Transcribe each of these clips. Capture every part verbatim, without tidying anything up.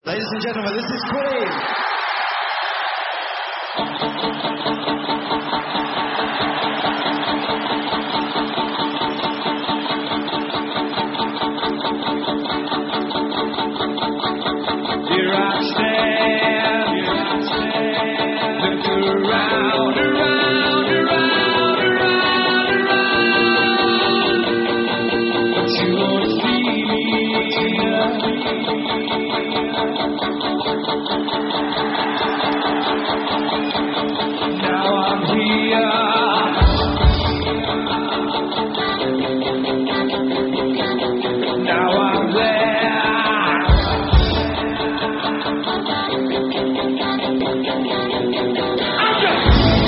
Ladies and gentlemen, this is Queen. Here I stand, here I stand, look around, around, around, around, around, but you won't see me. Now I'm here. Now I'm there. I'm just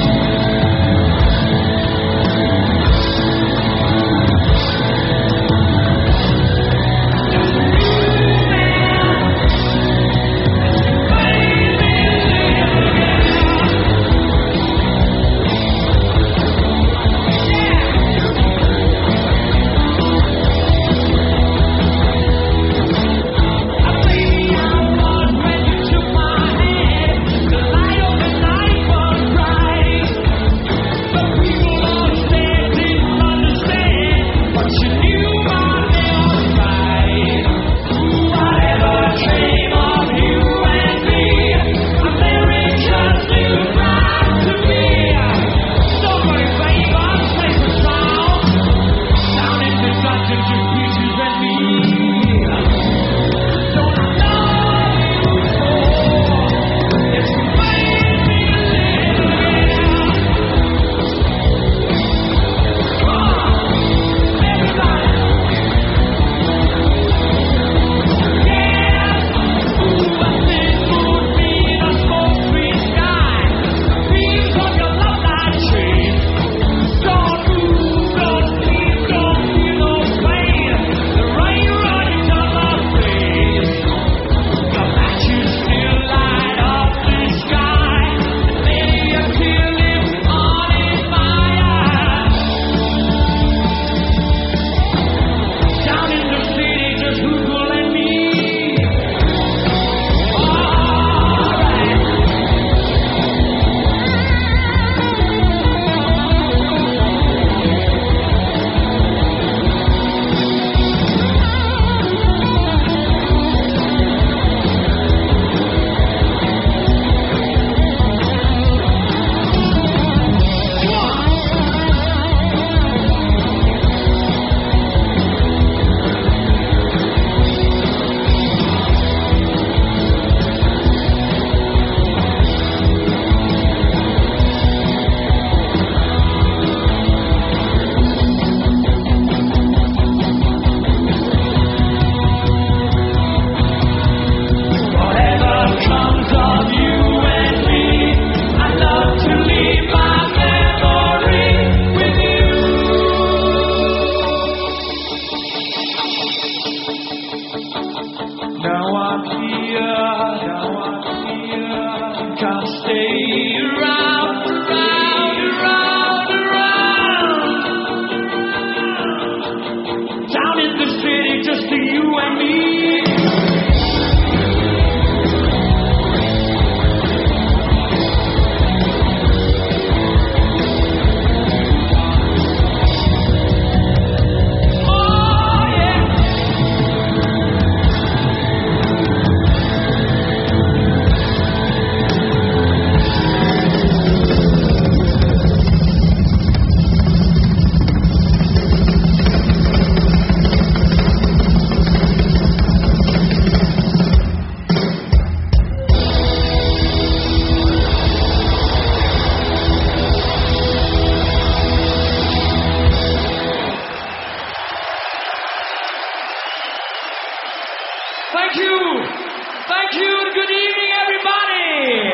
Thank you. Thank you and good evening, everybody.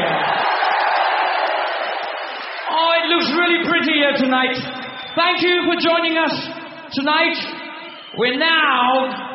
Oh, it looks really pretty here tonight. Thank you for joining us tonight. We're now